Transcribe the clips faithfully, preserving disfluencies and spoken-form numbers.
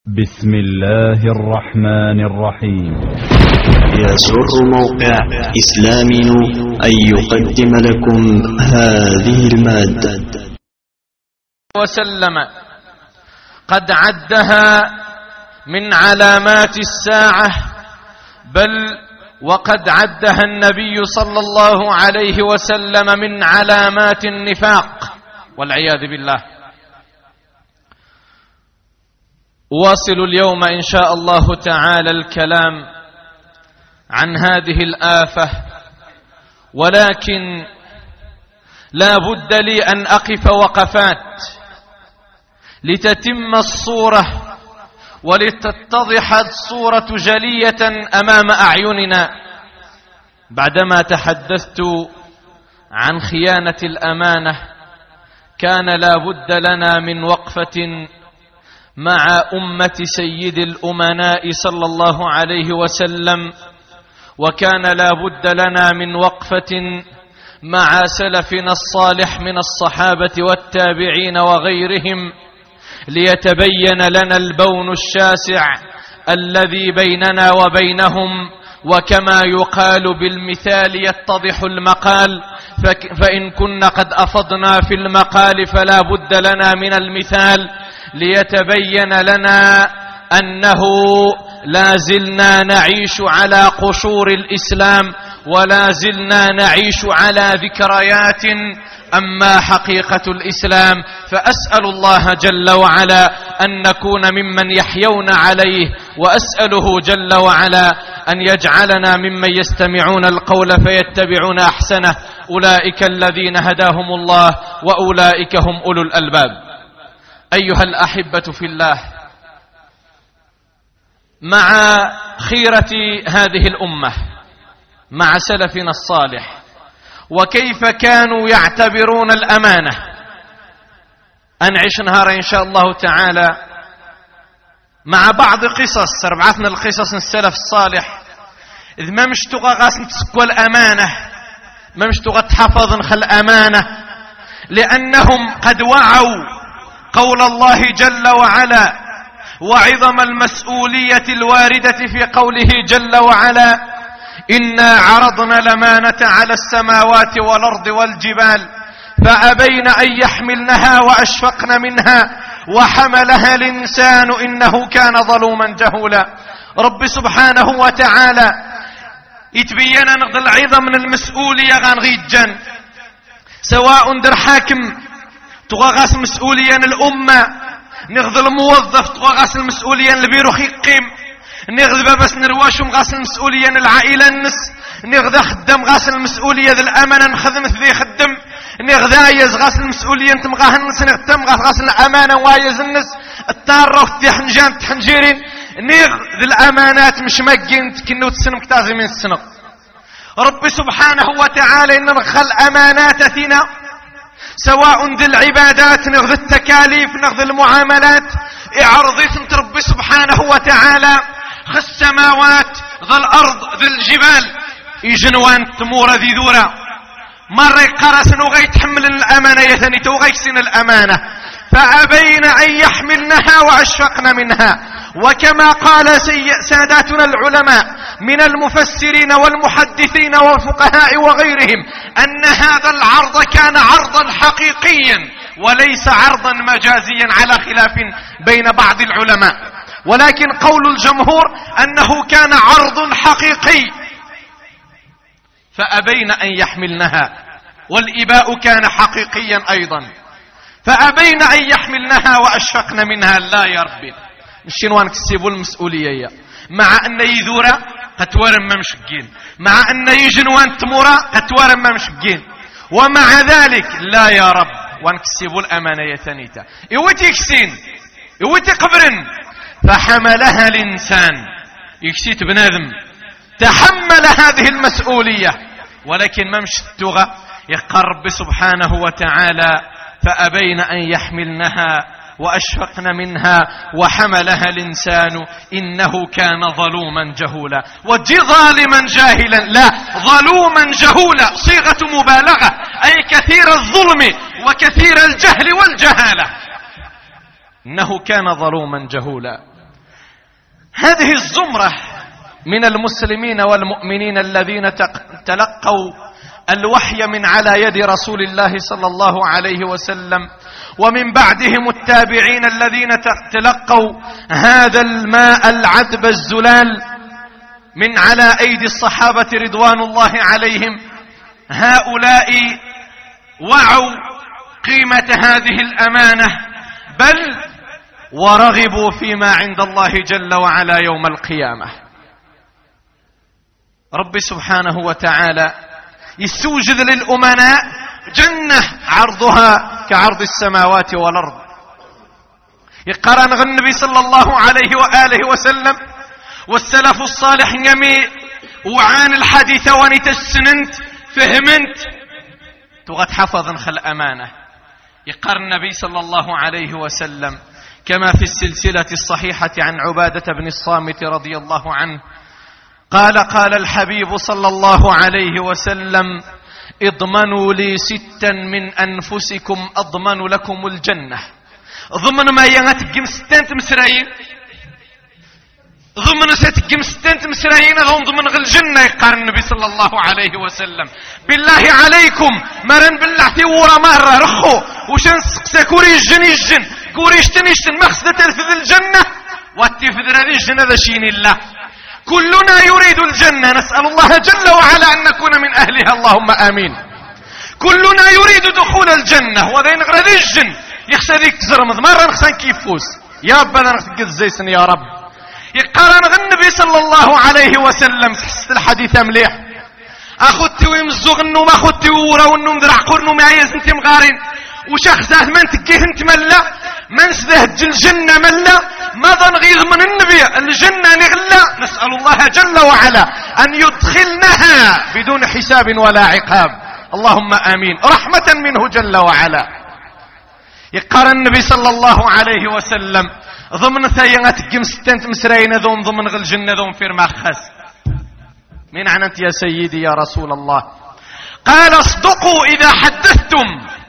بسم الله الرحمن الرحيم. يسر موقع إسلامي أن يقدم لكم هذه المادة. وسلم قد عدها من علامات الساعة، بل وقد عدها النبي صلى الله عليه وسلم من علامات النفاق والعياذ بالله. أواصل اليوم إن شاء الله تعالى الكلام عن هذه الآفة، ولكن لا بد لي أن أقف وقفات لتتم الصورة ولتتضح الصورة جلية أمام أعيننا. بعدما تحدثت عن خيانة الأمانة، كان لا بد لنا من وقفة مع أمة سيد الأمناء صلى الله عليه وسلم، وكان لا بد لنا من وقفة مع سلفنا الصالح من الصحابة والتابعين وغيرهم، ليتبين لنا البون الشاسع الذي بيننا وبينهم. وكما يقال بالمثال يتضح المقال، فإن كنا قد أفضنا في المقال فلا بد لنا من المثال، ليتبين لنا أنه لا زلنا نعيش على قشور الإسلام، ولا زلنا نعيش على ذكريات أما حقيقة الإسلام. فأسأل الله جل وعلا أن نكون ممن يحيون عليه، وأسأله جل وعلا أن يجعلنا ممن يستمعون القول فيتبعون أحسنه. أولئك الذين هداهم الله وأولئك هم أولو الألباب. أيها الأحبة في الله، مع خيرة هذه الأمة، مع سلفنا الصالح، وكيف كانوا يعتبرون الأمانة، أنعش نهار إن شاء الله تعالى مع بعض قصص ربعتنا القصص السلف الصالح. إذ ما مش تغى غاس نتسكوا الأمانة، ما مش تغى تحفظ نخل أمانة، لأنهم قد وعوا قول الله جل وعلا وعظم المسؤولية الواردة في قوله جل وعلا: إنا عرضنا الأمانة على السماوات والأرض والجبال فأبين أن يحملنها وأشفقن منها وحملها الإنسان إنه كان ظلوما جهولا. رب سبحانه وتعالى يتبين نقض العظم من المسؤولية غنغيجا، سواء در حاكم تغاغاس مسؤوليا الأمة، نغض الموظف تغاغاس المسؤوليا البيرو خيقيم، نغض بابس نرواشم غاس المسؤوليا العائلة النس، نغض خدم غاس المسؤولية ذا الأمانة نخدم ذي خدم، نغض آيز غاس المسؤولية نتمغاه النس، نغتم غاس الأمانة وايز النس، التارة وفتي حنجان تحنجيرين، نغض الأمانات مش مجين تكنو تسنم كتازي من السنق. رب سبحانه وتعالى إن نخل أماناتنا، سواء ذي العبادات، نغذ التكاليف، نغذ المعاملات، اعرضيت انت رب سبحانه وتعالى خ السماوات ذا الأرض ذي الجبال يجنوان تمور ذي ذورا مرة قرسن وغي تحمل الأمانة يثني توغي سن الأمانة فأبين أن يحملنها وأشفقن منها. وكما قال ساداتنا العلماء من المفسرين والمحدثين والفقهاء وغيرهم أن هذا العرض كان عرضا حقيقيا وليس عرضا مجازيا، على خلاف بين بعض العلماء، ولكن قول الجمهور أنه كان عرض حقيقي. فأبين أن يحملنها، والإباء كان حقيقيا أيضا، فأبين أن يحملنها وأشفقن منها. لا يا ربي الشنوان كسبوا المسؤولية، مع أن يذورا قتوارا ما مشقين، مع أن يجنوان تمورا قتوارا ما مشقين، ومع ذلك لا يا رب وانكسبوا الأمانة ثانيتا يوتي كسين يوتي قبرن. فحملها الإنسان، يكسيت بنادم تحمل هذه المسؤولية، ولكن ما مشتغى يقرب سبحانه وتعالى فأبين أن يحملنها وأشفقن منها وحملها الإنسان إنه كان ظلوما جهولا. وجي ظالما جاهلا، لا، ظلوما جهولا، صيغة مبالغة، أي كثير الظلم وكثير الجهل والجهالة. إنه كان ظلوما جهولا. هذه الزمرة من المسلمين والمؤمنين الذين تلقوا الوحي من على يد رسول الله صلى الله عليه وسلم، ومن بعدهم التابعين الذين تلقوا هذا الماء العذب الزلال من على أيدي الصحابة رضوان الله عليهم. هؤلاء وعوا قيمة هذه الأمانة، بل ورغبوا فيما عند الله جل وعلا يوم القيامة. رب سبحانه وتعالى يستوجد للأمناء جنة عرضها كعرض السماوات والأرض. يقرن النبي صلى الله عليه وآله وسلم والسلف الصالح يمي وعان الحديث ونتسننت فهمنت تغت حفظا خل أمانة. يقرن النبي صلى الله عليه وسلم كما في السلسلة الصحيحة عن عبادة بن الصامت رضي الله عنه قال قال الحبيب صلى الله عليه وسلم اضمنوا لي ستا من أنفسكم أضمن لكم الجنة. ضمن ما ينتقم ستان تمسرايين، ضمن ستقم ستان تمسرايين ضمن غل الجنة. يقارن النبي صلى الله عليه وسلم بالله عليكم مرن بالله ثورة مرة رخو وشن سقسا كوري الجن الجن كوري اشتن اشتن مخصدة الفذ الجنة واتفذ هذه الجنة ذا شين الله. كلنا يريد الجنة، نسأل الله جل وعلا أن نكون من أهلها اللهم آمين. كلنا يريد دخول الجنة وذين غرذي الجن يخشى ذيك تزرمض مرة نخشى كيفوس يا رب أنا نخشى الزيسن يا رب. يقارن النبي صلى الله عليه وسلم سحست الحديث مليح أخذت ويمزغ النوم أخذت وورا والنوم ذرع قرنو معيز انت مغارين وشخصات من تقيه انت ملا من سذهج الجنة ملا ماذا نغيظ من النبي الجنة نغلا. نسأل الله جل وعلا أن يدخلنها بدون حساب ولا عقاب اللهم آمين رحمة منه جل وعلا. يقارن النبي صلى الله عليه وسلم ضمن ثيغة قم ستنت مسرين ذوم ضمن غل جنة ذوم فير مخس. من عنت يا سيدي يا رسول الله؟ قال اصدقوا إذا حدثتم.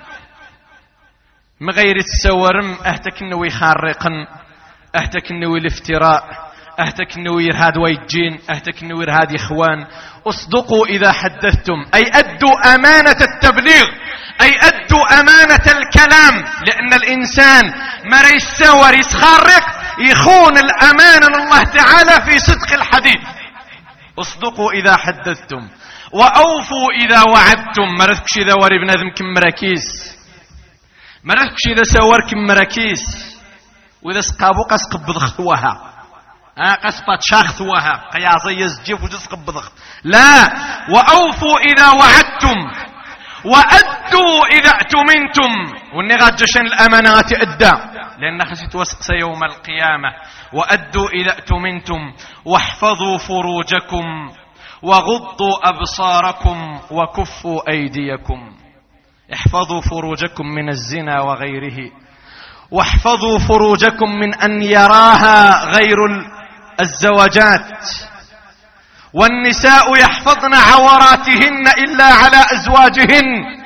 مغير السورم اهتك النوي خارقا اهتك النوي الافتراء اهتك النوي يرهاد ويجين اهتك النوي يرهاد اخوان. اصدقوا إذا حدثتم أي أدوا أمانة التبليغ أي أدوا أمانة الكلام، لأن الإنسان ما يسور يسخرق يخون الأمانة الله تعالى في صدق الحديث. اصدقوا إذا حدثتم وأوفوا إذا وعدتم. ما رثكش إذا وري بنادم كم مراكيس، ما رثكش إذا سور كم مراكيس وإذا سقابو قسقب ضخوها ها قسبت شاخثوها قياصي يزجيف وتسقب ضغط. لا، وأوفوا إذا وعدتم وأدوا إذا اؤتمنتم. والنغات جشن الأمانات أدى لأن خسيت وسقس يوم القيامة. وأدوا إذا اؤتمنتم واحفظوا فروجكم وغضوا أبصاركم وكفوا أيديكم. احفظوا فروجكم من الزنا وغيره، واحفظوا فروجكم من أن يراها غير الزوجات. والنساء يحفظن عوراتهن إلا على أزواجهن.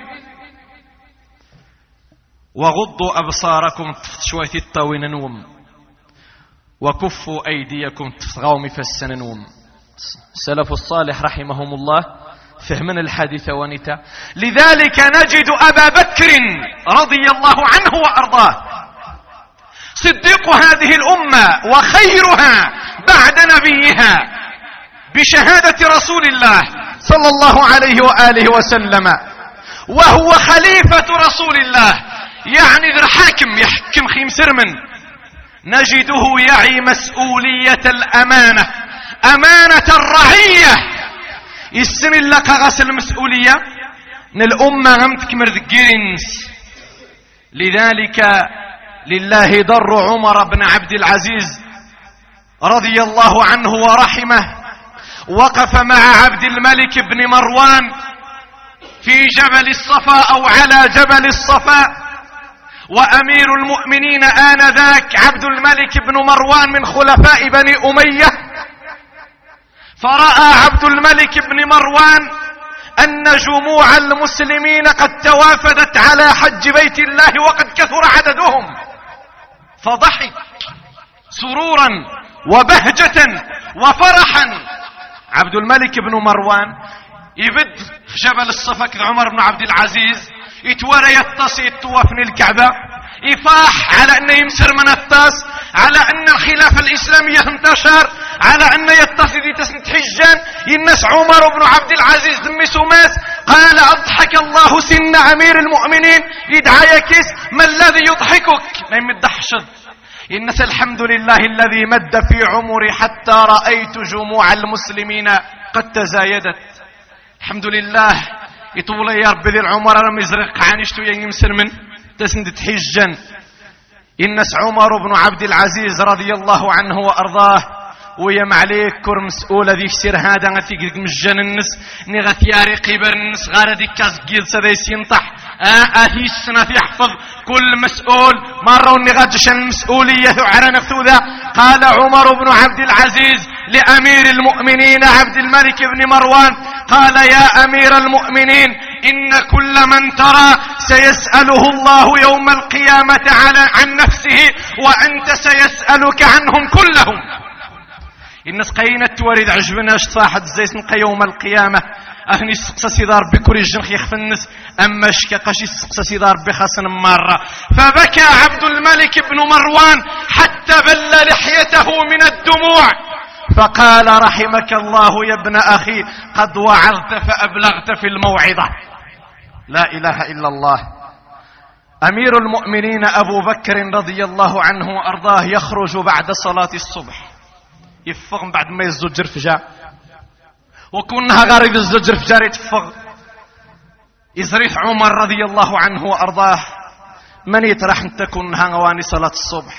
وغضوا أبصاركم شوية الطاوين نوم وكفوا أيديكم تفغوا مفسن نوم. السلف الصالح رحمهم الله فهمنا الحديث ونتا. لذلك نجد أبا بكر رضي الله عنه وأرضاه صديق هذه الأمة وخيرها بعد نبيها بشهادة رسول الله صلى الله عليه وآله وسلم، وهو خليفة رسول الله يعني ذا الحاكم يحكم خيم سرمن. نجده يعي مسؤولية الأمانة، أمانة الرعية. يسن لك غسل المسؤولية ان الأمة غمتك مرذقينس. لذلك لله در عمر بن عبد العزيز رضي الله عنه ورحمه وقف مع عبد الملك بن مروان في جبل الصفا أو على جبل الصفا، وأمير المؤمنين آنذاك عبد الملك بن مروان من خلفاء بني أمية. فرأى عبد الملك بن مروان أن جموع المسلمين قد توافدت على حج بيت الله وقد كثر عددهم، فضحك سرورا وبهجة وفرحا. عبد الملك بن مروان يبد في جبل الصفا عمر بن عبد العزيز يتورى يتصي يتوافن الكعبة يفاح على انه يمسر من الطاس، على ان الخلافة الاسلامية انتشر، على ان يتصي دي تسنت حجان ينس عمر بن عبد العزيز دمي سماس. قال اضحك الله سن امير المؤمنين يدعى يكس ما الذي يضحكك؟ ما يمدحشد الناس. الحمد لله الذي مد في عمري حتى رأيت جموع المسلمين قد تزايدت. الحمد لله يطول يا ربي ذي العمر انا مزرق عنشتو يمسر من تسند حجا. الناس عمر بن عبد العزيز رضي الله عنه وارضاه ويا معليك كور مسؤولة ذيك سير هذا غتي مجان النس ني غتياري قبر النس غار ديك كاس جيل سدايس ينطح اهي السنة يحفظ كل مسؤول مرة وني غادش المسؤولية عرنا ذا. قال عمر بن عبد العزيز لأمير المؤمنين عبد الملك بن مروان قال يا أمير المؤمنين إن كل من ترى سيسأله الله يوم القيامة على عن نفسه وأنت سيسألك عنهم كلهم. الناس قينة توريد عجبنا اشتفاحت زيس نقى يوم القيامة أغني السقسى سيدار بكوري الجنخ يخف النس أما شكا قاشي السقسى سيدار بخاصن مرة. فبكى عبد الملك بن مروان حتى بل لحيته من الدموع فقال رحمك الله يا ابن أخي قد وعظت فأبلغت في الموعظة. لا إله إلا الله. أمير المؤمنين أبو بكر رضي الله عنه وأرضاه يخرج بعد صلاة الصبح يفغ بعد ما يزجر فجاء وكونها غارب الزجر فجار يتفغ يزريح عمر رضي الله عنه وأرضاه من يترح انت كونها غواني صلاة الصبح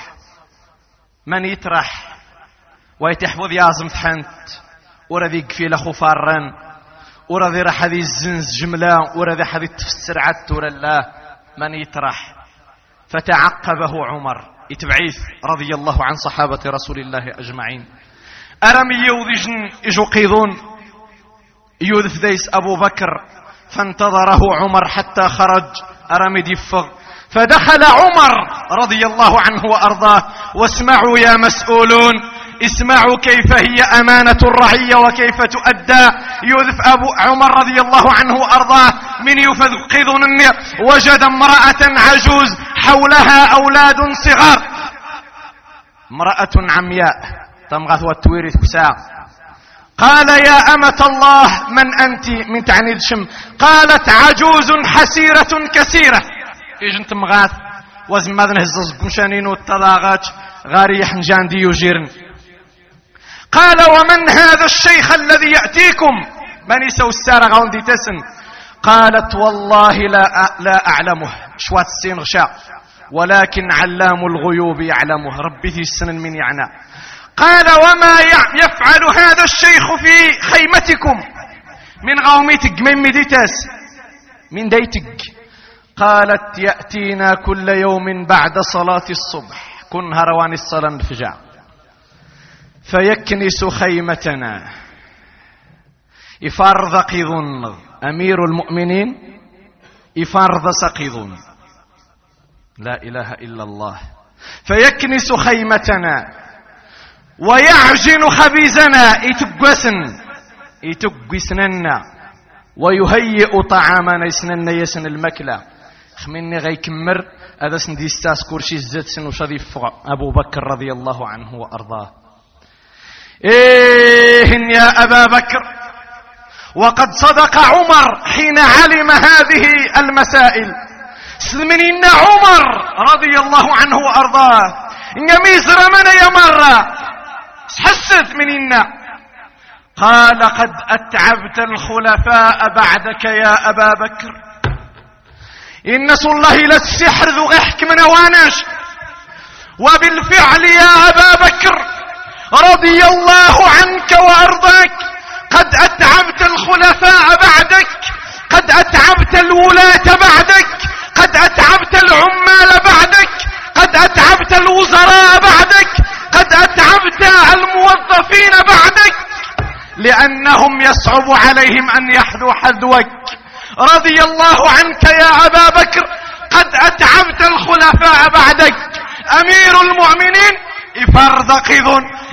من يترح ويتحفظ يازم ثحنت ورذي قفيل خفارن ورذي راح هذه الزنز جملة ورذي حذي تفسر عدت ولا الله من يترح. فتعقبه عمر يتبعيث رضي الله عن صحابة رسول الله أجمعين. أرمي يوذجن إجو قيضون يوذف ديس أبو بكر فانتظره عمر حتى خرج أرمي ديفغ. فدخل عمر رضي الله عنه وأرضاه واسمعوا يا مسؤولون اسمعوا كيف هي أمانة الرعية وكيف تؤدى. يوذف أبو عمر رضي الله عنه وأرضاه من يفقدون وجد امرأة عجوز حولها أولاد صغار امرأة عمياء تمغث والتويرث كساء. قال يا أمة الله من أنت من تعني الشم؟ قالت عجوز حسيرة كثيرة إيجن تمغاث وزماذن هزز قمشانين والتلاغات غاري حنجان دي يجيرن. قال ومن هذا الشيخ الذي يأتيكم؟ من يسوي السارة غون دي تسن؟ قالت والله لا لا أعلمه شوات السين غشاء ولكن علام الغيوب يعلمه ربي في السنن من يعنى. قال وما يفعل هذا الشيخ في خيمتكم؟ من غوميتك من مديتاس من ديتك؟ قالت يأتينا كل يوم بعد صلاة الصبح كن هروان الصلاة الفجاء فيكنس خيمتنا يفارض قيضون أمير المؤمنين يفارض سقيضون. لا إله إلا الله. فيكنس خيمتنا ويعجن خبيزنا يتقسن يتقسننا ويهيئ طعامنا يسنن يسن المكلة خميني غيكمر هذا سندي ستاس كورشي الزيت سن وشريف أبو بكر رضي الله عنه وأرضاه. إيه يا أبا بكر وقد صدق عمر حين علم هذه المسائل. سلمني عمر رضي الله عنه وأرضاه نميزر من يا مرة حسث مننا. قال قد أتعبت الخلفاء بعدك يا أبا بكر إن الله للسحر ذو غحك من وانش. وبالفعل يا أبا بكر رضي الله عنك وأرضاك قد أتعبت الخلفاء بعدك قد أتعبت الولاة بعدك قد أتعبت العمال بعدك قد أتعبت الوزراء بعدك قد أتعبت الموظفين بعدك لأنهم يصعب عليهم أن يحذوا حذوك. رضي الله عنك يا أبا بكر قد أتعبت الخلفاء بعدك. أمير المؤمنين يفرض قيض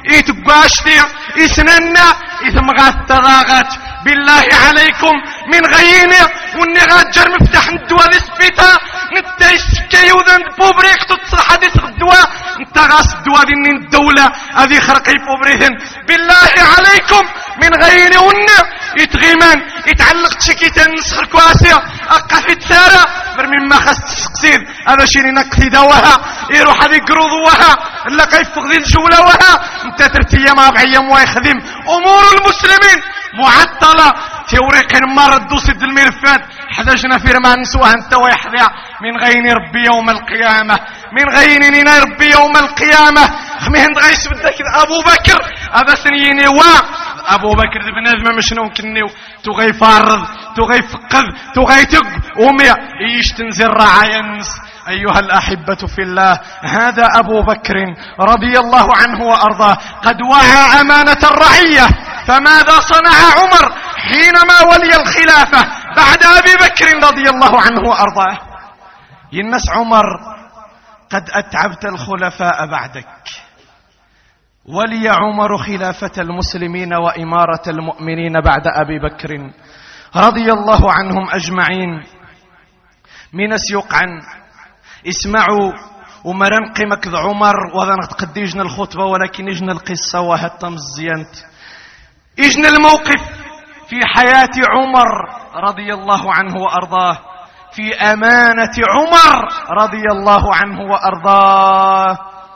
فاشتي إسننا إثم غات بالله عليكم من غيني وني غاتجر مفتاح ندوى لسبيتا نتا يسكي وذن بوبريك تتصرح هذه الدواء انت غاس الدواء دي الدولة هذه خرقي بوبريهن بالله عليكم من غيني وني يتغيمان يتعلق تشكيتا نسخر كواسيا اقا في تسارة برمي ما خاص تسقسيد هذا شيني نكثي دواها يروح هذه قروضوها الا كيفق ذي الجولة وها انت ترتيا ما بعيام ويخدم امور المسلمين معطلة توريق مرد دوسد الملفات حدجنا في رمان نسوها انت ويحذع من غين ربي يوم القيامة من غين ربي يوم القيامة خميهن غيس بدك ابو بكر هذا سنيني وا ابو بكر ابن ادم مش نمكنني تغي فارض تغي فقد تغي تق وميا ايش تنزل رعاينس أيها الأحبة في الله هذا أبو بكر رضي الله عنه وأرضاه قد وعى أمانة الرعية فماذا صنع عمر حينما ولي الخلافة بعد أبي بكر رضي الله عنه وأرضاه ينس عمر قد أتعبت الخلفاء بعدك ولي عمر خلافة المسلمين وإمارة المؤمنين بعد أبي بكر رضي الله عنهم أجمعين من سيقعن اسمعوا ومرن قيمك ذا عمر وذا قد يجن الخطبة ولكن يجن القصة وهتم الزيانت يجن الموقف في حياة عمر رضي الله عنه وأرضاه في أمانة عمر رضي الله عنه وأرضاه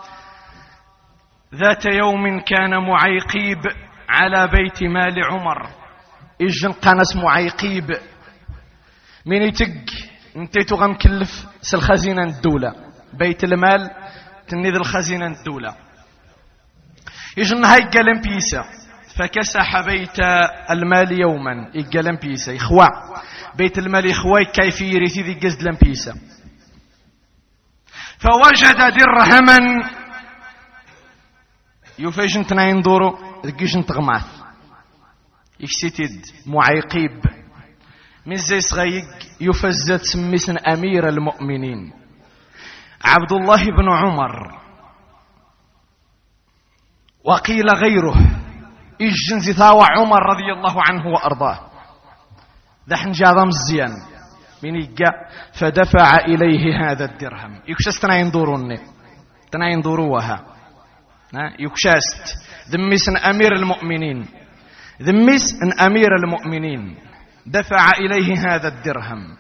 ذات يوم كان معيقيب على بيت مال عمر يجن قنس معيقيب من يتق انتيتو غمكلف سالخزينة الدولة بيت المال تنيذ الخزينة الدولة يجن هاي قلم بيسا فكسح بيت المال يوما يقلم بيسا يخوى بيت المال يخوى كيف يريثي ذي قزلم بيسا فوجد درهما يفيجن تنين دورو ذكيجن تغماث يكسيتد معيقيب من زي صغيق يفزت سميسن أمير المؤمنين عبد الله بن عمر وقيل غيره إجن ثاوى عمر رضي الله عنه وأرضاه ذحن جاضم الزيان من يقع فدفع إليه هذا الدرهم يكشست تنين دوروني تنين دوروها يكشست ذميسن أمير المؤمنين ذميسن أمير المؤمنين دفع إليه هذا الدرهم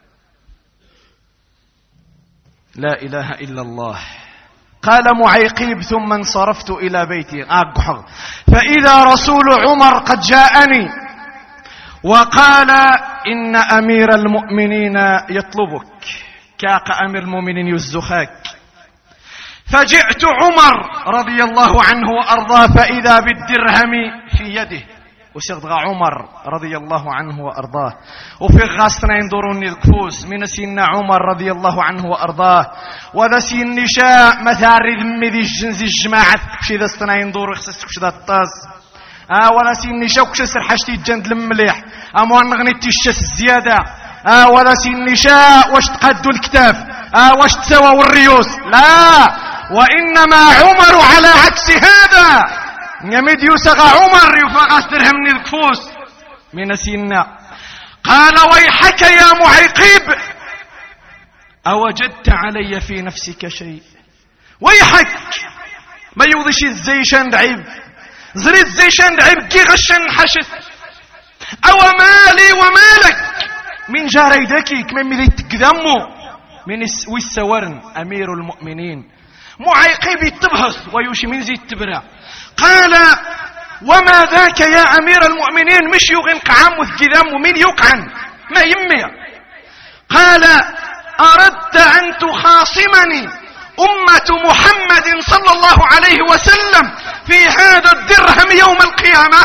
لا إله إلا الله قال معيقيب ثم انصرفت إلى بيتي أقحر فإذا رسول عمر قد جاءني وقال إن أمير المؤمنين يطلبك كاق أمير المؤمنين يزخاك فجئت عمر رضي الله عنه وأرضاه فإذا بالدرهم في يده وسيغضغ عمر رضي الله عنه وأرضاه وفي غاستنا يندوروني الكفوس من سين عمر رضي الله عنه وأرضاه وذا سين نشاء مثار ذمي ذي الجنز الجماعة كشي ذا استنا يندور ويخصص كشي ذا الطاس آه ولا سين نشاء وكشي سرحشتي الجند المليح أموان نغني تيشس الزيادة آه ولا سين نشاء واش تقدوا الكتاف آه واش تسوى والريوس لا وإنما عمر على عكس هذا يمد يسغى عمر يفغس درهم من الكفوس من سينا قال ويحك يا معيقيب أوجدت علي في نفسك شيء ويحك ما يوضيش الزيشان دعيب زري الزيشان دعيب كي غشان حشث أو مالي ومالك من جاريدكي كما ملي تقدمو من ويسورن أمير المؤمنين معيقيب يتبهص ويوشي من زي التبرع قال وما ذاك يا أمير المؤمنين مش يغن قعام وثقذام ومين يقعن ما يمي قال أردت أن تخاصمني أمة محمد صلى الله عليه وسلم في هذا الدرهم يوم القيامة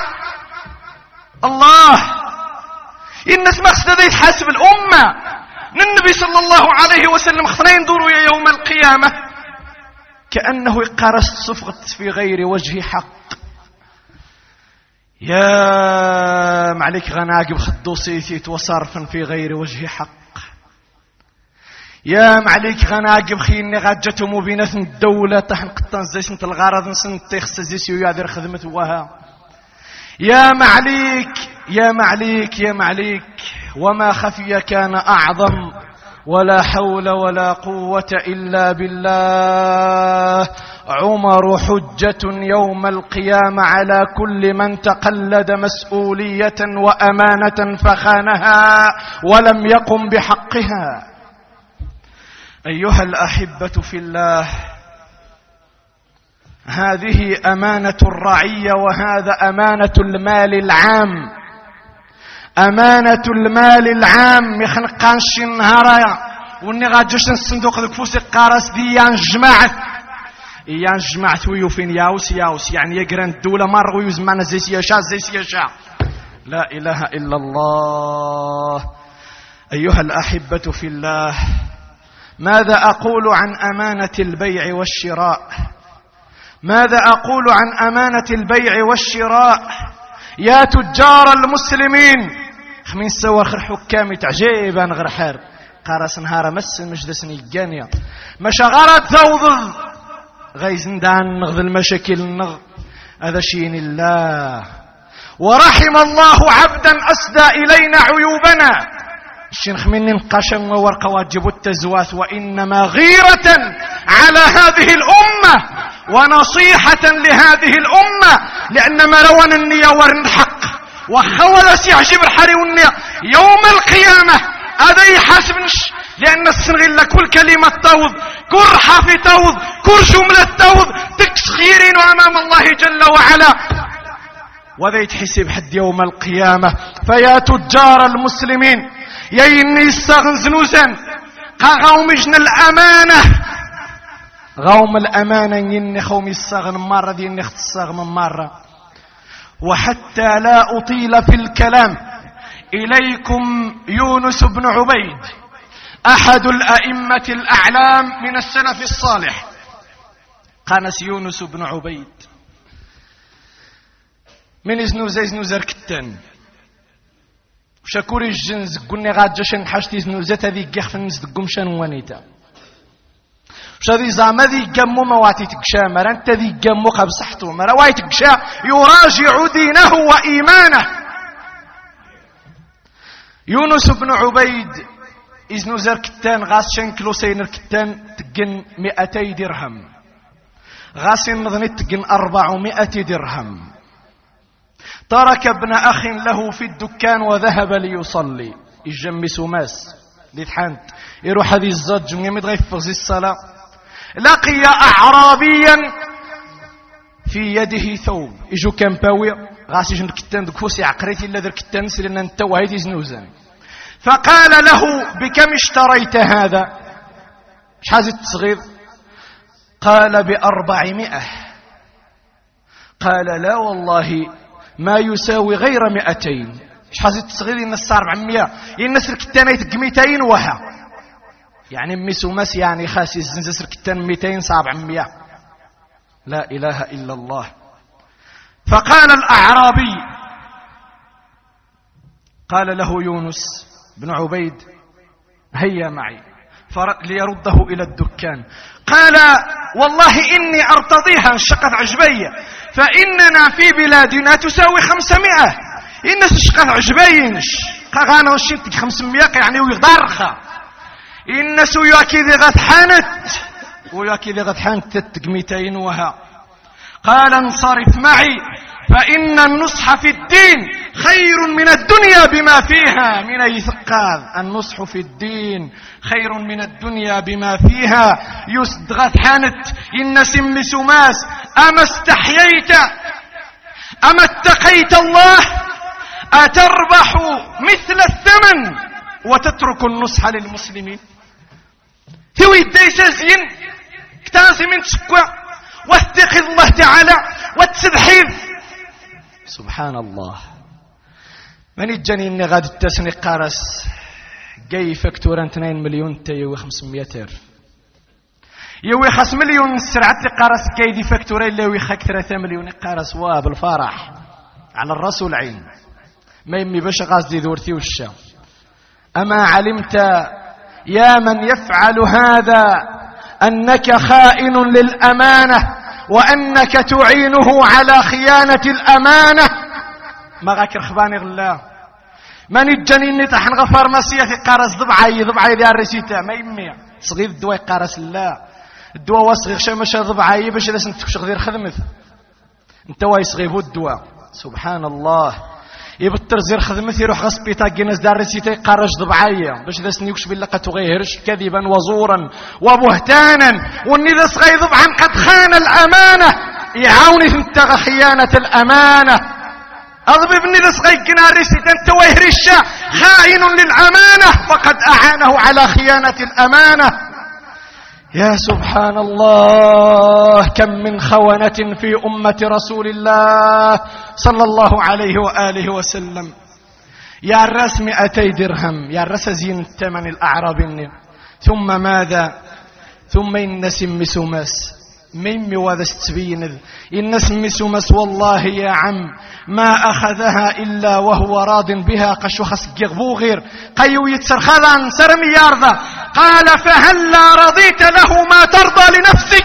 الله الناس مقصد يتحاسب الأمة النبي صلى الله عليه وسلم خلين دوروا يوم القيامة كأنه قرص صفغت في غير وجه حق يا معلك غناقب خدو سيثيت وصرفا في غير وجه حق يا معليك غناقب خيني غاجتهم وبينات الدولة تحن قطان زيسنت الغرض نسنت يخص زيسيو يعذر خدمة وها. يا معليك يا معليك يا معليك وما خفي كان أعظم ولا حول ولا قوة إلا بالله. عمر حجة يوم القيامة على كل من تقلد مسؤولية وأمانة فخانها ولم يقم بحقها. أيها الأحبة في الله، هذه أمانة الرعية وهذا أمانة المال العام. أمانة المال العام يخنقانش النهار وني غاجوش الصندوق ذوك فوسي قارس دي جماعة يان جماعة ويوفين ياوس ياوس يعني يقرن الدولة مر ويزمعنا زي سياشا زي سياشا. لا إله إلا الله. أيها الأحبة في الله، ماذا أقول عن أمانة البيع والشراء؟ ماذا أقول عن أمانة البيع والشراء؟ يا تجار المسلمين خمين سوا خر حكامي تعجيبا غير حار قارس نهار مس مجلسني الجانية مش غارت ذوض غيزن دان نغذ المشاكل النغ هذا شين الله. ورحم الله عبدا أسدى إلينا عيوبنا الشنخ مني نقاشن وورقة واجب التزواث وإنما غيرة على هذه الأمة ونصيحة لهذه الأمة لأن مروان النية ورن حق وخول سيعجب الحري والنية يوم القيامة هذا يحاسبنش لأن السنغل كل كلمة توض كل حرف توض كل جملة توض تكسخيرين أمام الله جل وعلا وذا يتحسب حد يوم القيامة. فيا تجار المسلمين يا إني الساغن زنوزا قاغوم جن الأمانة غوم الأمانة إني خومي الساغن مرة دي إني اختصاغ من مرة. وحتى لا أطيل في الكلام إليكم يونس بن عبيد أحد الأئمة الأعلام من السلف الصالح. قانس يونس بن عبيد من إزنوزا إزنوزا ركتان وشكوري الجنز قلني غاد جاشن حاجتي زنوزات هذي قيخ الناس دقوم شانو وانيتا وشادي زعما ذي قمو مواتي تقشا مرا انت ذي قمو قبصحتو مرا واي تقشا يراجع دينه وإيمانه. يونس بن عبيد إزنوزا ركتان غاس شنكلو سين ركتان تقن مئتي درهم غاس نظني تقن أربعمائة درهم. ترك ابن أخ له في الدكان وذهب ليصلي يجمس ماس لتحانت يروح هذه الزج من يمد غيفغز الصلاة لقي أعرابيا في يده ثوب يجو كامباوي غاسي جن كتان دكوسي عقريتي إلا ذر كتان سلنا نتوى هيدي زنوزان فقال له بكم اشتريت هذا شحازي التصغير؟ قال بأربعمائة. قال لا والله ما يساوي غير مئتين. شحال التصغير الناس أربعمائة الناس الكتان يتق مئتين وها يعني ميسو ماس يعني خاسي الزنزس الكتان مئتين سبعمائة. لا إله إلا الله. فقال الأعرابي قال له يونس بن عبيد هيا معي ليرده إلى الدكان. قال والله إني أرتضيها انشقت عجبية فإننا في بلادنا تساوي خمسمائة. الناس شقت عجبينش قاغانا وشنتك خمسمائة يعني ويغدارخا الناس وياكي ذي غتحانت وياكي ذي غتحانت تتقميتين وها. قال انصرف معي فإن النصح في الدين خير من الدنيا بما فيها. من أي ثقاذ النصح في الدين خير من الدنيا بما فيها. يسد غتحانت إن سم سماس أما استحييت أما اتقيت الله أتربح مثل الثمن وتترك النصح للمسلمين. ثوي الديسازين كتاسي من تسكوى واتقي الله تعالى واتسبحيذ. سبحان الله. من الجاني اني غاد التسني قارس جاي فاكتورا اثنين مليون تيوي خمسمائة ألف يوي خمس مليون سرعتي قارس جاي دي فاكتورا اللي يوي خاك ثلاثة مليون قارس واب الفرح على الراس والعين ما يمي باش غاز دي دورتي والشام. أما علمت يا من يفعل هذا أنك خائن للأمانة وأنك تعينه على خيانة الأمانة. ما غاك رخباني غلا من الجنين تحن غفار مسيحي قارس ضبعي ضبعي ديال ريسيتا ما يمي صغير الدواء قارس لا الدواء وصغير شي ماشي ضبعي باش لاش نتكش غير خدمت انت واي صغير الدواء. سبحان الله يبطر زير خدمت يروح غسبيتا كيناس دار ريسيتا قارش ضبعيه باش لاش نيوكش بالله غيهرش كذبا وزورا وبهتانا واني ذا صغير ضبعا قد خان الامانه يعاوني انت خيانه الامانه. أضرب ابني لصغي كناريسي تنتويه رشا خائن للأمانة فقد أعانه على خيانة الأمانة. يا سبحان الله كم من خونة في أمة رسول الله صلى الله عليه وآله وسلم. يا الرأس مئتي درهم يا الرأس زين الثمن الأعرابي ثم ماذا ثم إن سم سماس ميمي وهذا ستبين إن سمي سمس والله يا عم ما أخذها إلا وهو راض بها قشو خس جغبو غير قيو يتسرخلان سرمي يارضى. قال فهلا رضيت له ما ترضى لنفسك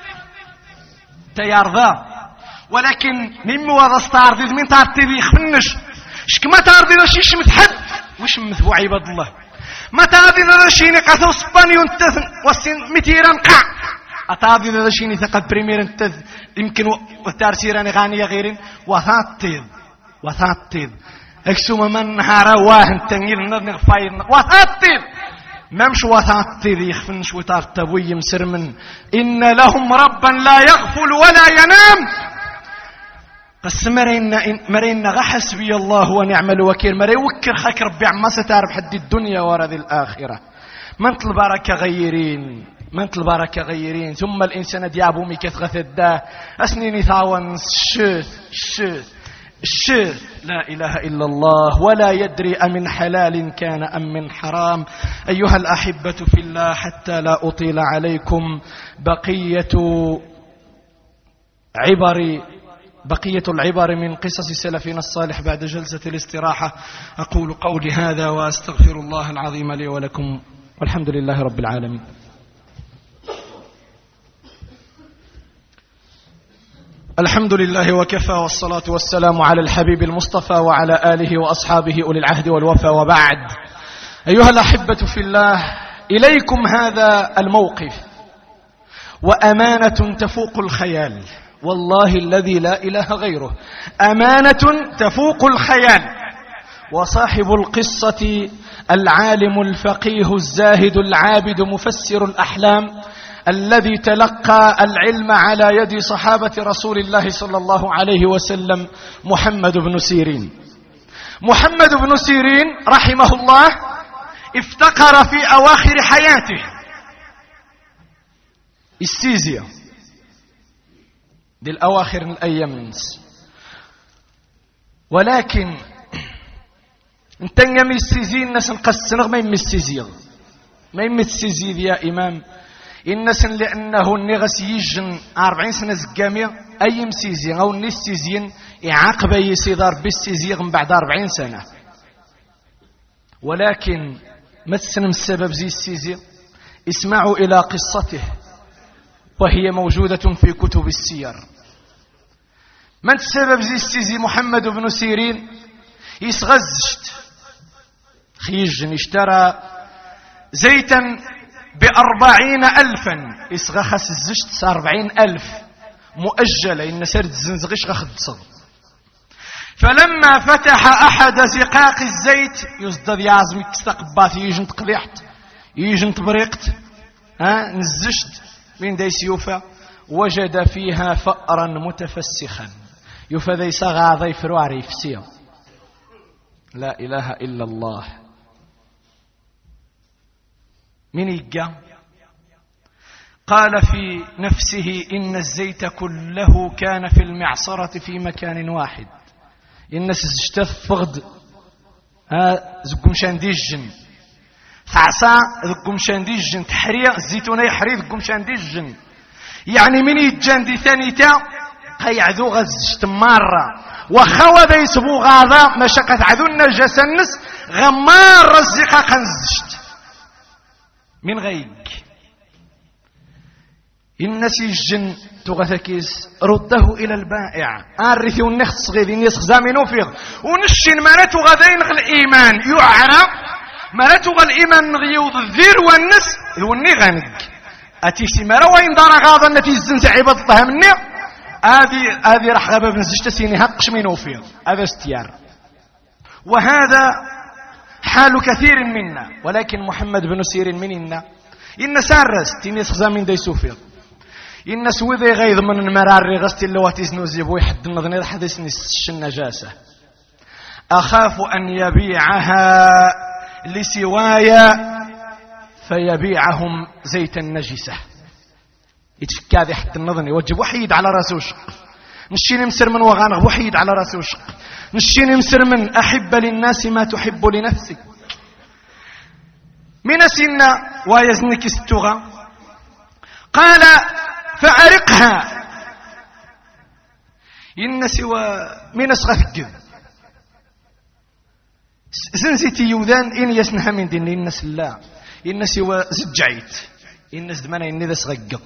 تيارضى ولكن ميمي وهذا استعرض من تعرضي يخفنش شك ما تعرضي لشيش متحد وش مثبو عباد الله ما تعرضي لشيني قثو سباني وانتثن وسين متيران قع أطابي ذا شيني ثقة بريمير انت يمكن وتارسيراني غانية غيرين وثاتيذ وثاتيذ اكسوما من نهارا واهن تنجيل نضنغ فاير وثاتيذ ممش وثاتيذ يخفنش وتارتبوي مسرمن إن لهم ربا لا يغفل ولا ينام. قس مرينا مرينا غحسبي الله ونعم الوكيل مري وكر خاك ربي عما ستعرف حد الدنيا ورد الآخرة. من البركة غيرين من البركة غيرين ثم الإنسان ديابو ميكثغث الدا أسنيني ثاون الشوث الشوث الشوث لا إله إلا الله ولا يدري أمن حلال كان أم من حرام. أيها الأحبة في الله حتى لا أطيل عليكم بقية عبر بقية العبر من قصص سلفنا الصالح بعد جلسة الاستراحة. أقول قولي هذا وأستغفر الله العظيم لي ولكم والحمد لله رب العالمين. الحمد لله وكفى والصلاة والسلام على الحبيب المصطفى وعلى آله وأصحابه أولي العهد والوفا وبعد. أيها الأحبة في الله إليكم هذا الموقف وأمانة تفوق الخيال والله الذي لا إله غيره أمانة تفوق الخيال. وصاحب القصة العالم الفقيه الزاهد العابد مفسر الأحلام الذي تلقى العلم على يد صحابة رسول الله صلى الله عليه وسلم محمد بن سيرين. محمد بن سيرين رحمه الله افتقر في أواخر حياته السيزيا دي الأواخر الأيام ولكن انتنجم السيزين ناس نقسنغ ما يمي السيزيغ ما يمي السيزيغ يا إمام الناس لأنه النغس يجن أربعين سنة زقامية أي مسيزين أو نسيزين يعاقب يسيدار بالسيزيغ من بعد أربعين سنة. ولكن ما تسلم السبب زي السيزيغ اسمعوا إلى قصته وهي موجودة في كتب السير. من السبب زي السيزي محمد بن سيرين يسغزشت خيجن اشترى زيتا بأربعين ألفا إسغخس الزشت أربعين ألف مؤجلة إن سرد الزنزغش غخد صغ. فلما فتح أحد زقاق الزيت يزدد يعزم تستقبات يجن تقليحت يجن تبريقت ها نزشت من دي سيوفا وجد فيها فأرا متفسخا يوفا ذي صغى ذي فرواري فسيا. لا إله إلا الله. من يجا قال في نفسه إن الزيت كله كان في المعصرة في مكان واحد. الناس اشتف فغد ها زقم شانديجن ثعصا زقم شانديجن تحريق الزيتونة يحري زقم شانديجن يعني من يتجاندي ثاني تا قيعذو غزشت مرة وخوى ذي سبو غاضا مشاكت عذو النجاسة النس غمار الزقاق نزشت من غيك الناس يجن تغثكيس رده الى البائع ارثي ونخ صغير ينسخ زامنو فيه ونشين مالتو غدين الايمان يعرى مالتو الايمان نغيوض الذير والنس الوني غنق اتي سماره وين دار غاضه التي الزنز عباد الله مني هذه هذه راح غابه بنزجت سيني هقش منو فيه هذا استيار. وهذا حال كثير منا، ولكن محمد بن سيرين مننا إن سارس تينيس خزامين دي سوفير إن سوذي غيظ من المرار غستي اللواتي سنوزيب ويحد النظنير حدث نسش النجاسة أخاف أن يبيعها لسوايا فيبيعهم زيت النجسة يتفكى ذي حد النظني وجب وحيد على راسوش نشيني مسر من وغانغ وحيد على راسوش نشيني مسر من أحب للناس ما تحب لنفسك من سنة ويزنك استغى قال فأرقها إن سوى من أسغثك سنزيتي يوذان إن يسنها من دين إن سلا إن سوى زجعيت إن زدمنا إن ذا سغق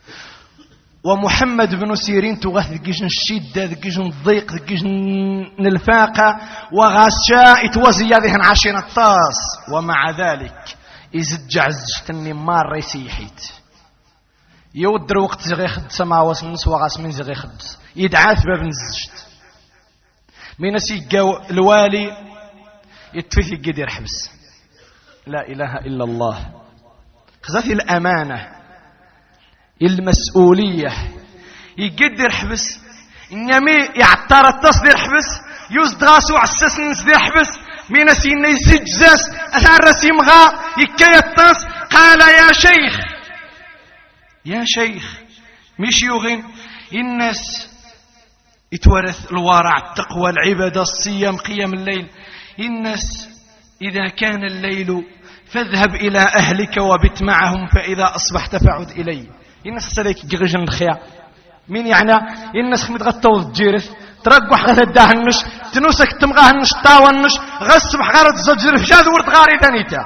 ومحمد بن سيرين تغث ذكيجن الشدة ذكيجن الضيق ذكيجن الفاقة وغاشاء توزي هذه عشرين الطاس ومع ذلك يزجع زجتني مار ريسيحيت يودر وقت زغي خد سما وسنس وغاس من زغي خد يدعاث باب نزجت من سيقاو الوالي يتفثي قدير حبس لا إله إلا الله خذاتي الأمانة المسؤولية يقدر حبس إنما يعتار التصدير حبس يوزد غاسو عساس نسدير حبس من سينا يسجزاس أثار رسيم غا يكي الطاس قال يا شيخ يا شيخ مش يغين الناس يتورث الورع التقوى العبادة الصيام قيام الليل الناس إذا كان الليل فاذهب إلى أهلك وبت معهم فإذا أصبحت فعد إلي الناس سليك جغجن الخيا مين يعني الناس خمد غطوض الجيرث ترقح غث الداهنش تنوسك تمغاهنش طاونش غصبح غارت الزجر في جاذ ورد غاري دانيتا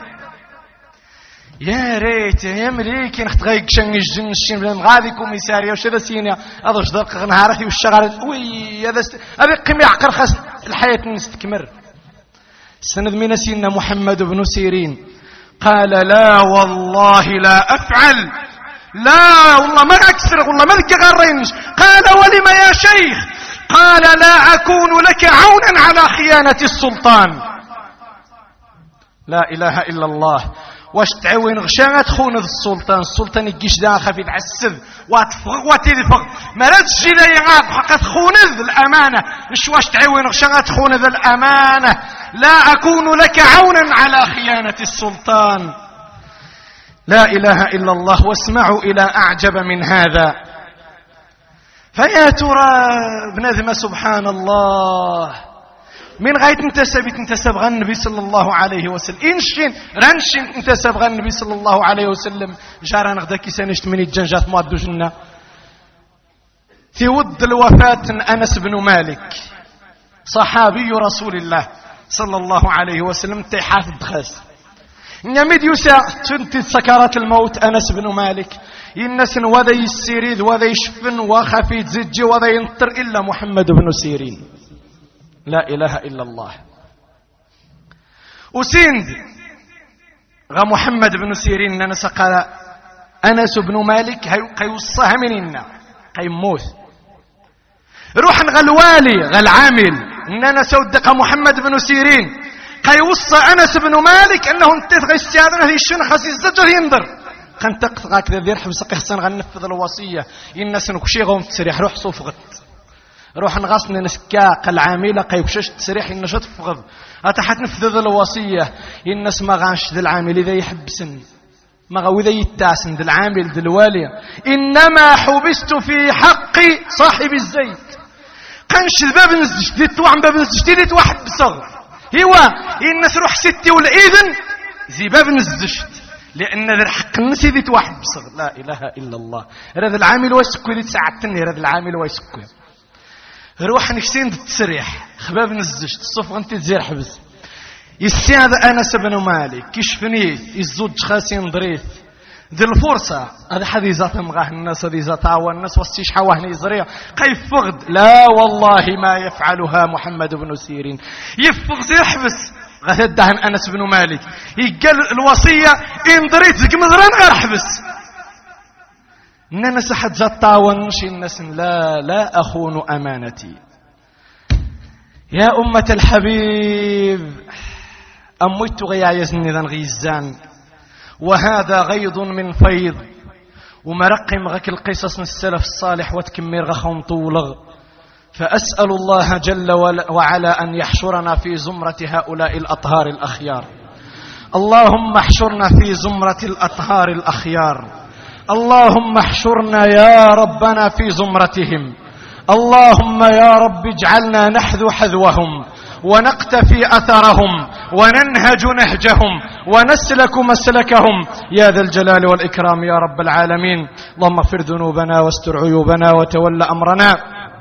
يا ريت يا مليكي نخت غيك شن الجن الشين بلا مغادي كوميساريا وش هذا سينيا هذا جدرك نهارتي والشغل وي هذا هذا قيم يعقر خاص الحياة نستكمر سند من سيدنا محمد بن سيرين قال لا والله لا أفعل لا والله ما أكسر والله ما ذكي غرينش قال ولم يا شيخ قال لا أكون لك عونا على خيانة السلطان لا إله إلا الله واش تعاون غشا تخون السلطان السلطان يجيش داخل في العسل وتفغ وتدفغ ما لا تجي لي غاب حق تخون الأمانة مش واش تعاون غشا تخون الأمانة لا أكون لك عونا على خيانة السلطان لا إله إلا الله. واسمعوا إلى أعجب من هذا فيا ترى بنذم سبحان الله من غاية انتسب انتسب غن النبي صلى الله عليه وسلم إنشين رنشين انتسب غن النبي صلى الله عليه وسلم جارا نغدا كيسانشت من الجنجات موادو جنة في ود الوفاة أنس بن مالك صحابي رسول الله صلى الله عليه وسلم تيحاث الدخاس نمد يسا تنتي سكرات الموت أنس بن مالك الناس وذا يسيريد وذا يشفن وخفيت زجي وذا ينطر إلا محمد بن سيرين لا إله إلا الله. وسند غا محمد بن سيرين أنس قال أنس بن مالك هيوصها مننا هيموت روح غالوالي غالعامل إننا سودق محمد بن سيرين قيوصى أنس بن مالك أنه انتت غيستيادنا هذه الشن خاص الزجر ينظر كان تقطع كذا ذي رحب سقي حسن غنفذ الوصية الناس نكشي غوم تسريح روح صوفغت روح نغصن نسكاق العاملة قيوشش تسريح النشط فغض أتحت نفذ الوصية الناس ما غانش ذي العامل إذا يحبسن ما غو إذا يتاسن ذي العامل ذي الوالية إنما حبست في حق صاحب الزيت قنش الباب نزجت ذي توعم باب نزجت ذي توحد بصغر هو الناس روح ستي والإذن زي باب نزجت لأن ذا الحق النسي ذي توحد بصغر لا إله إلا الله هذا العامل ويسكو ذي تساعدتني هذا العامل ويسكو روح نكسين تسريح خباب نزجت الصف انت تزير حبس يستاذ أنس بن مالك كشفنيت يزوج خاسين ضريث ذي الفرصة هذا حديثة مغاه الناس هذه تعاون الناس وستيش حواهني زريع قيف فقد لا والله ما يفعلها محمد بن سيرين يفقد يحبس غتدهن أنس بن مالك يقال الوصية إن ضريت زك مزران غير حبس ننس حد زات تعاون شي الناس لا لا أخون أمانتي. يا أمة الحبيب أميت غيايزني ذن غيزان وهذا غيض من فيض ومرقم غك القصص من السلف الصالح وتكمير غخهم طولغ. فأسأل الله جل وعلا أن يحشرنا في زمرة هؤلاء الأطهار الأخيار. اللهم احشرنا في زمرة الأطهار الأخيار. اللهم احشرنا يا ربنا في زمرتهم. اللهم يا رب اجعلنا نحذو حذوهم ونقتفي أثرهم وننهج نهجهم ونسلك مسلكهم يا ذا الجلال والإكرام يا رب العالمين. اللهم اغفر ذنوبنا واستر عيوبنا وتول أمرنا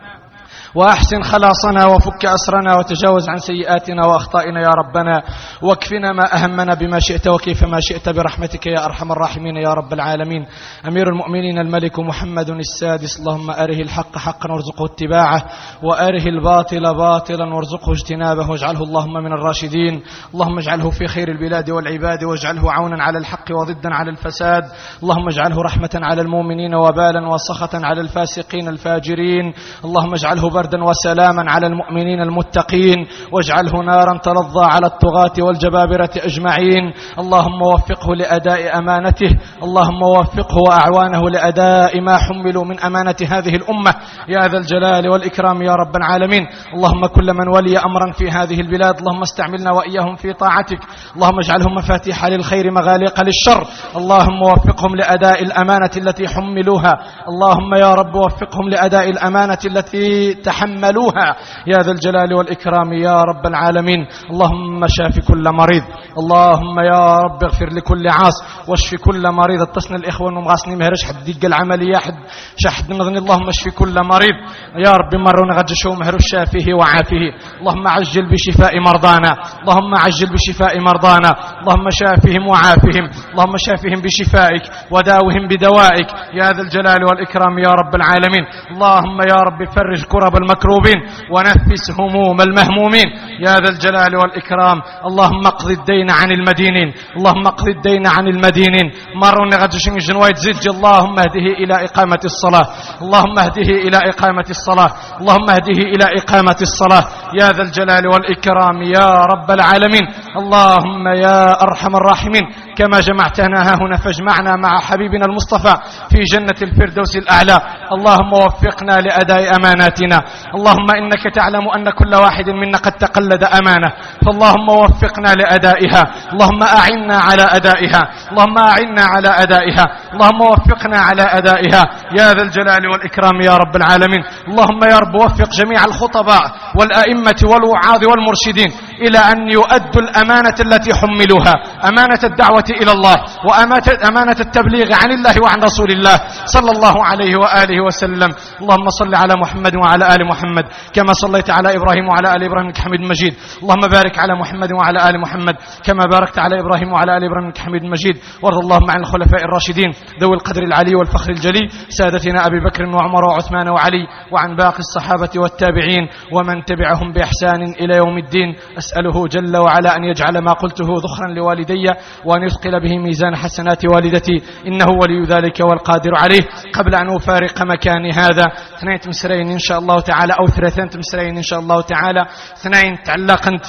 وأحسن خلاصنا وفك أسرنا وتجاوز عن سيئاتنا وأخطائنا يا ربنا واكفنا ما أهمنا بما شئت وكيف ما شئت برحمتك يا أرحم الراحمين يا رب العالمين. أمير المؤمنين الملك محمد السادس اللهم أره الحق حقا وارزقه اتباعه وأره الباطل باطلا وارزقه اجتنابه واجعله اللهم من الراشدين. اللهم اجعله في خير البلاد والعباد واجعله عونا على الحق وضدا على الفساد. اللهم اجعله رحمة على المؤمنين وبالا وسخطا على الفاسقين الفاجرين. اللهم اجعله بردا وسلاما على المؤمنين المتقين واجعله نارا تلظى على الطغاة والجبابرة أجمعين. اللهم وفقه لأداء أمانته. اللهم وفقه وأعوانه لأداء ما حملوا من أمانة هذه الأمة يا ذا الجلال والإكرام يا رب العالمين. اللهم كل من ولي أمرا في هذه البلاد اللهم استعملنا وإياهم في طاعتك. اللهم اجعلهم مفاتيح للخير مغاليق للشر. اللهم وفقهم لأداء الأمانة التي حملوها. اللهم يا رب وفقهم لأداء الأمانة التي تحملوها يا ذا الجلال والإكرام يا رب العالمين. اللهم شاف كل مريض. اللهم يا رب اغفر لكل عاص واشف كل مريض. اتصنا الإخوة ومغاسني مهرش حد ديق العملية حد شحد نظني. اللهم اشف كل مريض يا رب مرون غجشو مهر شافه وعافه. اللهم عجل بشفاء مرضانا. اللهم عجل بشفاء مرضانا. اللهم شافهم وعافهم. اللهم شافهم بشفائك وداوهم بدوائك يا ذا الجلال والإكرام يا رب العالمين. اللهم يا رب فرج كرب المكروبين ونفس هموم المهمومين يا ذا الجلال والإكرام. اللهم اقض الدين عن المدينين. اللهم اقض الدين عن المدينين. مرون غجشين جنوايت زج. اللهم اهده إلى إقامة الصلاة. اللهم اهده إلى إقامة الصلاة. اللهم اهده إلى إقامة الصلاة يا ذا الجلال والإكرام يا رب العالمين. اللهم يا أرحم الراحمين كما جمعتنا ها هنا فاجمعنا مع حبيبنا المصطفى في جنة الفردوس الأعلى. اللهم وفقنا لأداء أماناتنا. اللهم إنك تعلم أن كل واحد منا قد تقلد أمانة فاللهم وفقنا لأدائها. اللهم أعنا على أدائها. اللهم أعنا على أدائها. اللهم وفقنا على أدائها يا ذا الجلال والإكرام يا رب العالمين. اللهم يا رب وفق جميع الخطباء والأئمة والوعاظ والمرشدين إلى أن يؤدوا الأمانة التي حملوها. أمانة الدعوة إلى الله وأمانة التبليغ عن الله وعن رسول الله صلى الله عليه وآله وسلم. اللهم صل على محمد وعلى آل محمد كما صليت على إبراهيم وعلى آل إبراهيم إنك حميد مجيد. اللهم بارك على محمد وعلى آل محمد كما باركت على إبراهيم وعلى آل إبراهيم إنك حميد مجيد. وارض اللهم عن الخلفاء الراشدين ذوي القدر العلي والفخر الجلي سادتنا أبي بكر وعمر وعثمان وعلي وعن باقي الصحابة والتابعين ومن تبعهم بإحسان إلى يوم الدين. أسأله جل وعلا أن يجعل ما قلته ذخرا لوالدي وأن يثقل به ميزان حسنات والدتي إنه ولي ذلك والقادر عليه. قبل أن أفارق مكاني هذا اثنين تمسرين إن شاء الله تعالى أو ثلاثين تمسرين إن شاء الله تعالى. اثنين تعلقت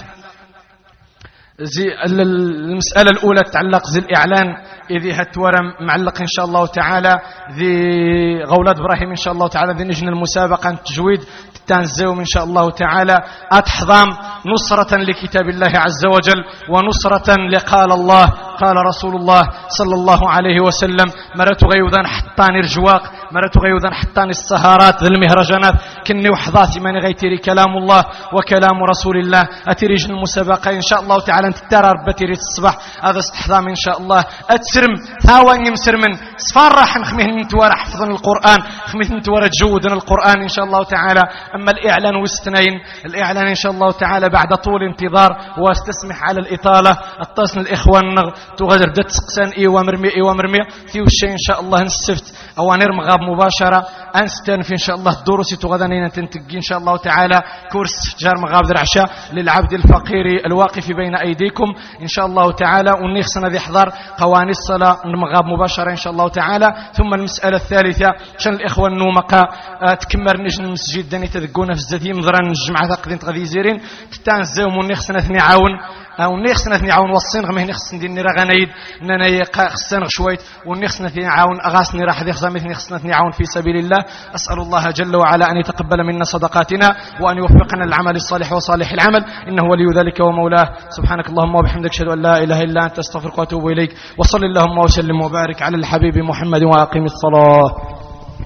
زي المسألة الأولى تعلق زي الإعلان إذي هتورم معلق إن شاء الله تعالى ذي غولات إبراهيم إن شاء الله تعالى ذي نجن المسابقة التجويد تنزوم إن شاء الله تعالى أتحضام نصرة لكتاب الله عز وجل ونصرة لقال الله قال رسول الله صلى الله عليه وسلم مرات غيوذان حطاني الرجواق مرات غيوذان حطاني السهرات ذي المهرجانات كني وحظاتي ماني غيتيري كلام الله وكلام رسول الله أتيري جن المسابقة إن شاء الله تعالى نتترى ربتيري الصباح هذا استحضام إن شاء الله أتسرم ثاواني مسرمن سفرح نخميه نتوارى حفظا القرآن خميه نتوارى تجودنا القرآن إن شاء الله تعالى. أما الإعلان واستنين الإعلان إن شاء الله تعالى بعد طول انتظار واستسمح على الإطالة اتصل الإخوان تغادر بدات تسقسان إيوا مرمي إيوا مرمي في وشي إن شاء الله نسفت أو نرم غاب مباشرة أنستنف إن شاء الله الدروس تغادرين تنتقي إن شاء الله تعالى كورس جار مغاب العشاء للعبد الفقير الواقف بين أيديكم إن شاء الله تعالى ونخصنا ذي حضر قوانين الصلاة المغاب مباشرة إن شاء الله تعالى. ثم المسألة الثالثة شان الإخوة النومقا تكمر نجن المسجد داني تذقونا في الزدي مضران الجمعة تقدين تغذي زيرين تتانزاو ونخصنا ثني عاون أو نخصنا ثني عاون وصين غمه نخصنا ديني راه غنايد نانا خصنا شويت ونخصنا ثني عاون أغاسني راح ذي خزامي نخصنا ثني عاون في سبيل الله. أسأل الله جل وعلا أن يتقبل منا صدقاتنا وأن يوفقنا للعمل الصالح وصالح العمل إنه ولي ذلك ومولاه. سبحانك اللهم وبحمدك أشهد أن لا إله إلا أنت أستغفرك وأتوب إليك وصل اللهم وسلم وبارك على الحبيب محمد وأقم الصلاة.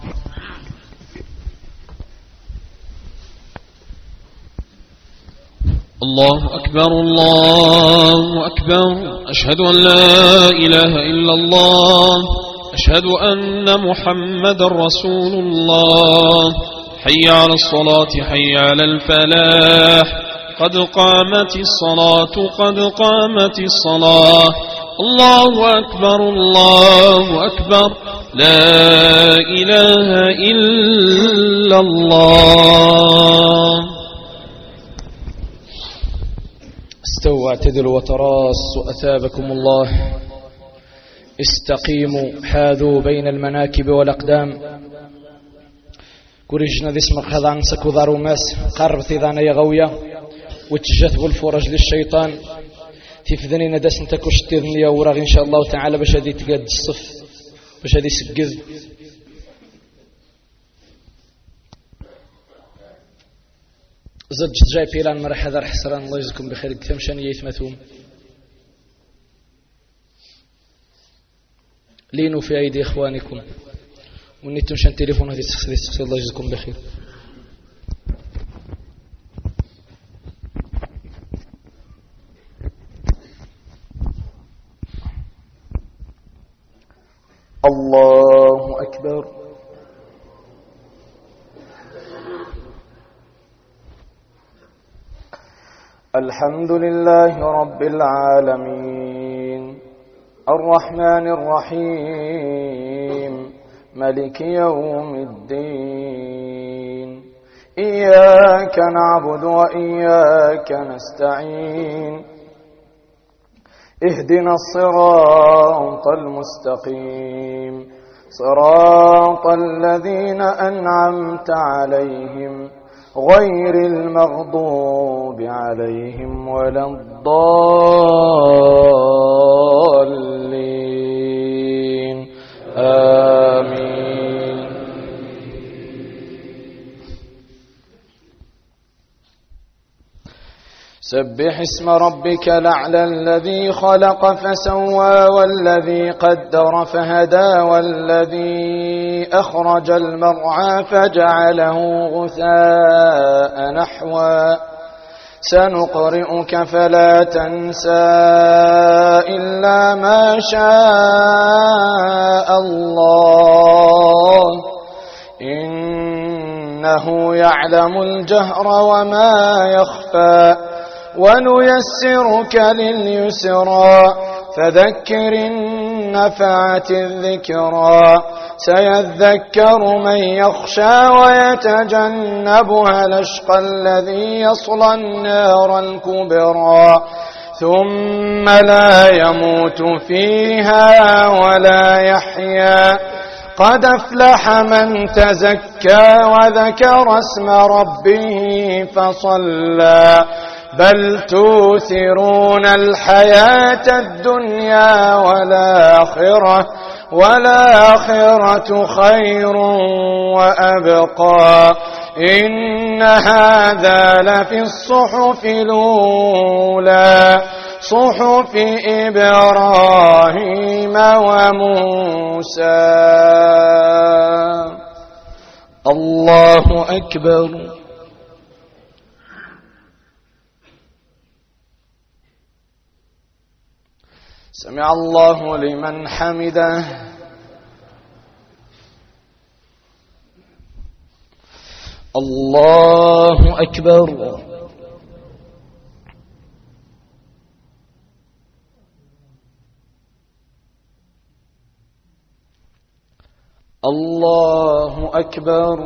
الله أكبر الله أكبر أشهد أن لا إله إلا الله أشهد أن محمد رسول الله حي على الصلاة حي على الفلاح قد قامت الصلاة قد قامت الصلاة الله أكبر الله أكبر لا إله إلا الله. استووا واعتدلوا وتراصوا أثابكم الله. استقيموا حاذوا بين المناكب والأقدام. كوريجنا ذي اسمك هذا عن سكوذار وماس قرب ثيذانا يغويا وتجذبوا الفرج للشيطان تفذني ندس نتكوش تذني وراغ إن شاء الله تعالى باش هذه تقاد الصف باش هذه سقذ. زد جاي بيلان مرح هذا حسران الله يجزيكم بخير كمشان يثمثوم لينوا في أيدي إخوانكم ونيتم شان تليفون هذه السخسة الله يجزيكم بخير. الله أكبر. الحمد لله رب العالمين الرحمن الرحيم ملك يوم الدين إياك نعبد وإياك نستعين اهدنا الصراط المستقيم صراط الذين أنعمت عليهم غير المغضوب عليهم ولا الضالين آمين. سبح اسم ربك الأعلى الذي خلق فسوى والذي قدر فهدى والذي أخرج المرعى فجعله غثاء نحوا سنقرئك فلا تنسى إلا ما شاء الله إنه يعلم الجهر وما يخفى ونيسرك لليسرى فذكر إن نفعت الذكرى سيذكر من يخشى ويتجنبها الأشقى الذي يصلى النار الكبرى ثم لا يموت فيها ولا يحيا قد أفلح من تزكى وذكر اسم ربه فصلى بل توثرون الحياة الدنيا والآخرة والآخرة خير وأبقى إن هذا لفي الصحف الأولى صحف إبراهيم وموسى. الله أكبر. سمع الله لمن حمده. الله أكبر. الله أكبر.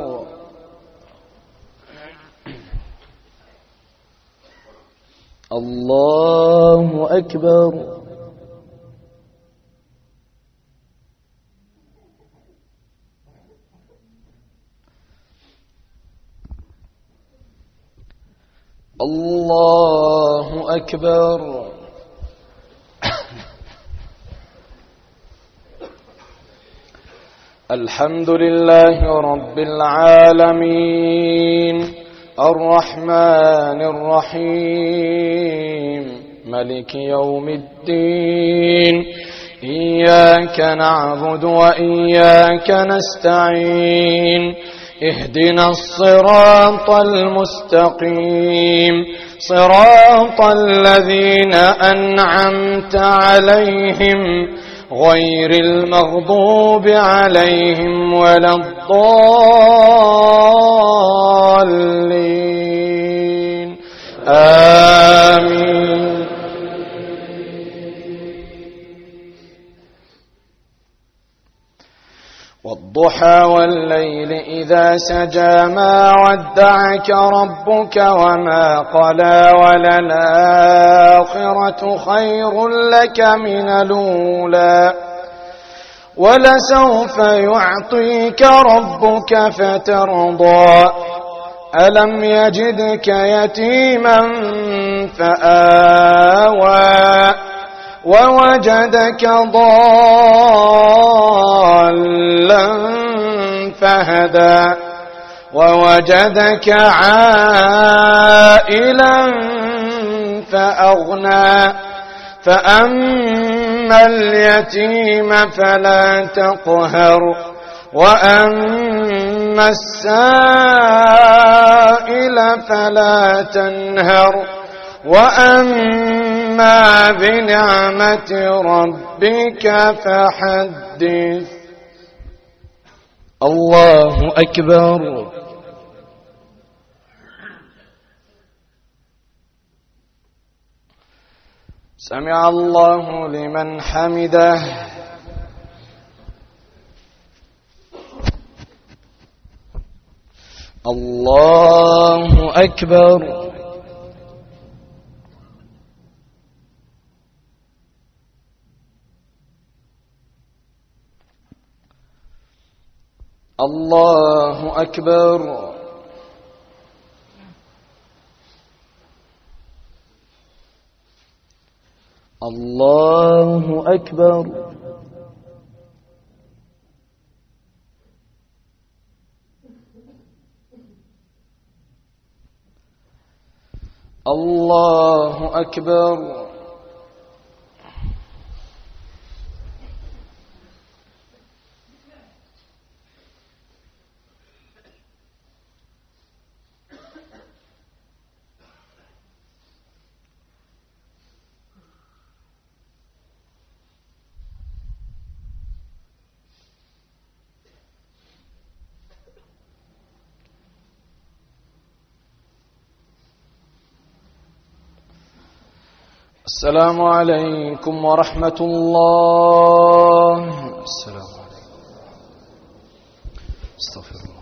الله أكبر. الله أكبر. الحمد لله رب العالمين الرحمن الرحيم ملك يوم الدين. إياك نعبد وإياك نستعين. اهدنا الصراط المستقيم صراط الذين أنعمت عليهم غير المغضوب عليهم ولا الضالين. آمين. والضحى والليل إذا سجى ما ودعك ربك وما قلى وللآخرة خير لك من الأولى ولسوف يعطيك ربك فترضى. ألم يجدك يتيما فآوى ووجدك ضالا فهدى ووجدك عائلا فأغنى. فأما اليتيم فلا تقهر وأما السائل فلا تنهر وأما بنعمة ربك فحدث. الله أكبر. سمع الله لمن حمده. الله أكبر. الله أكبر. الله أكبر. الله أكبر. السلام عليكم ورحمة الله. السلام عليكم. استغفر الله.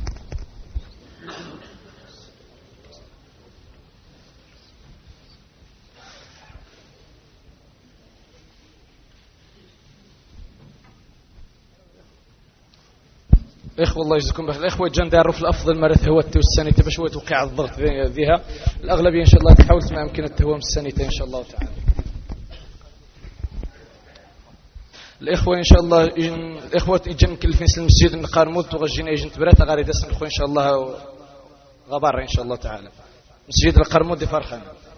إخوة الله يجزيكم بخير. الإخوة جان داروا في الأفضل مرة هوته والسنة باش هو توقع الضغط فيها. الأغلبية إن شاء الله تحاول ما يمكن التهوم السنة إن شاء الله تعالى. الإخوة إن شاء الله الإخوة يجن مكلفين في المسجد القارمود وغجينا يجن تبرات غاري دسن الإخوة إن شاء الله غبار إن شاء الله تعالى مسجد القارمود فرخان.